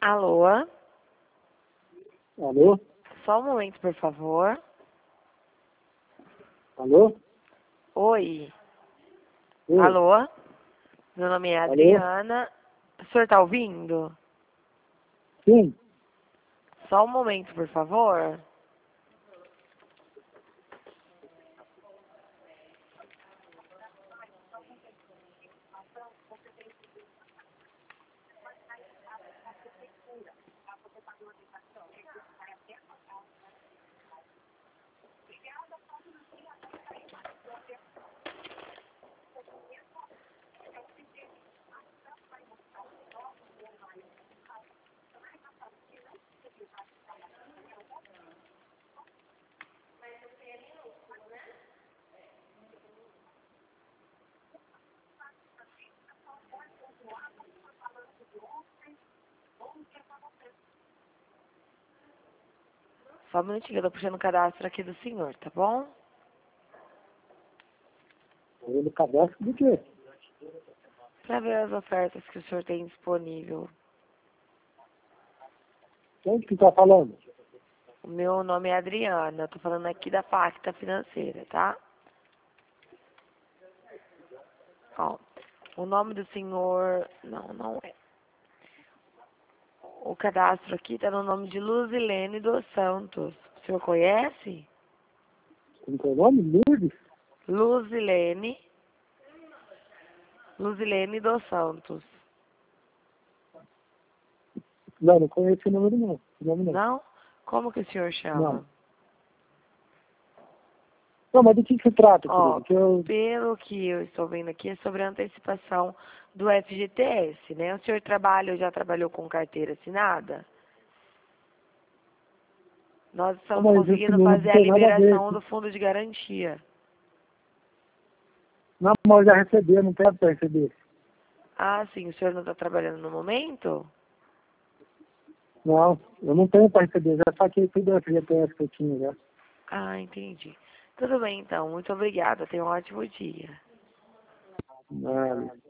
Alô? Alô? Só um momento, por favor. Alô? Oi. Oi. Alô? Meu nome é Alô? Adriana. O senhor está ouvindo? Sim. Só um momento, por favor. Só um minutinho, eu tô puxando o cadastro aqui do senhor, tá bom? No cadastro do quê? Pra ver as ofertas que o senhor tem disponível. Quem que tá falando? O meu nome é Adriana, eu tô falando aqui da Pacta Financeira, tá? Ó, o nome do senhor... Não é. O cadastro aqui tá no nome de Luzilene dos Santos. O senhor conhece? Como que é o nome? Lourdes? Luzilene dos Santos. Não, não conheço o número não. O nome não. Não? Como que o senhor chama? Não, mas do que se trata, Ó, querido? Que eu... pelo que eu estou vendo aqui, é sobre a antecipação do FGTS, né? O senhor trabalha ou já trabalhou com carteira assinada? Nós Não, estamos mas esse conseguindo número não fazer a tem nada a ver. liberação do fundo de garantia. Não, mas eu já recebi, eu não quero para receber. Ah, sim, o senhor não está trabalhando no momento? Não, eu não tenho para receber. Já saquei tudo a FGTS que eu tinha já. Ah, entendi. Tudo bem, então. Muito obrigada. Tenha um ótimo dia. Não.